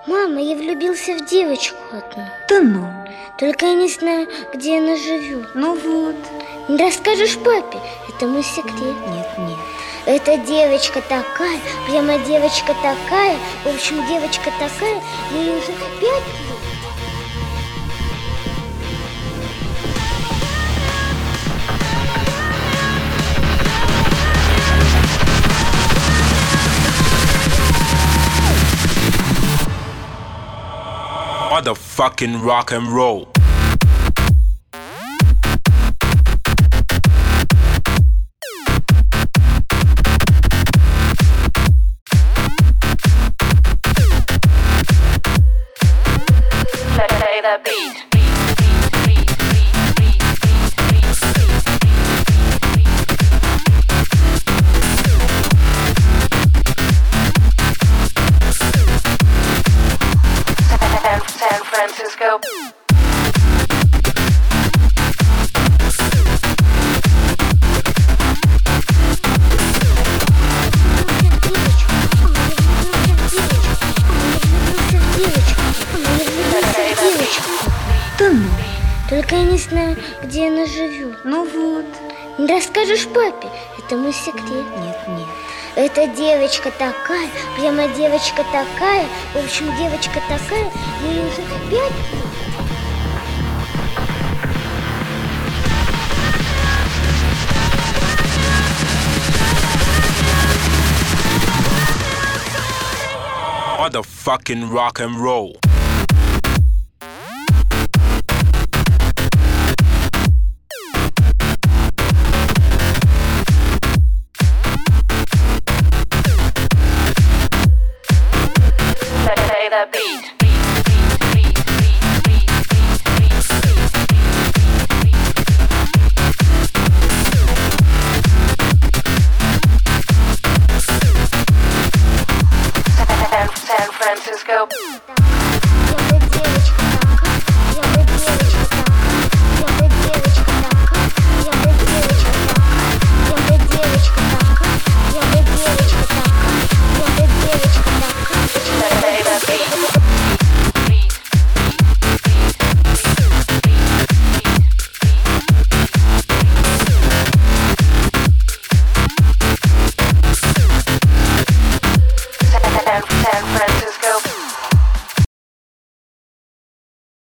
Мама, я влюбился в девочку одну. Да ну. Только я не знаю, где она живет. Ну вот. Не расскажешь папе? Это мой секрет. Нет. Эта девочка такая, прямо девочка такая. В общем, девочка такая, ей уже 5 лет. Motherfucking rock and roll. Play the beat. San Francisco. Да ну. Только я не знаю, где она живет. Ну вот. Не расскажешь папе? Это мой секрет. Нет. Эта девочка такая, прямо девочка такая. В общем, девочка такая, ей уже 5 лет. Motherfucking rock and roll. Play the beat. San Francisco.